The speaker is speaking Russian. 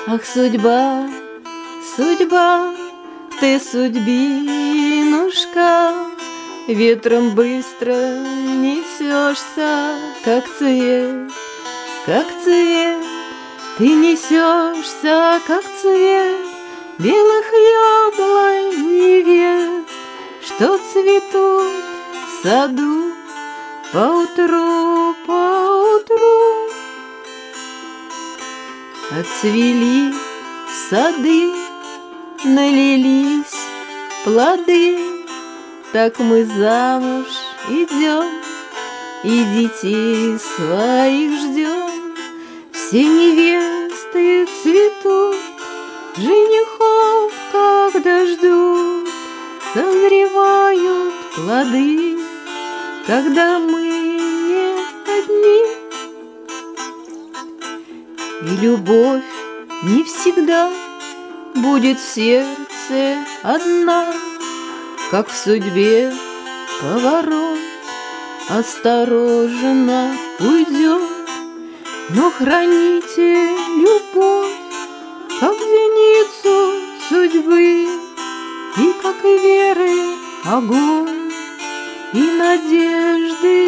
Ах, судьба, судьба, ты судьбинушка, ветром быстро несешься, как цвет, как цвет. Ты несешься, как цвет белых яблонь невест, что цветут в саду поутру, поутру. Отцвели сады, налились плоды, так мы замуж идем и детей своих ждем. Все невесты цветут, женихов когда ждут, созревают плоды, когда мы не одни. И любовь не всегда будет в сердце одна, как в судьбе поворот осторожно уйдет. Но храните любовь, как зеницу судьбы, и как и веры огонь, и надежды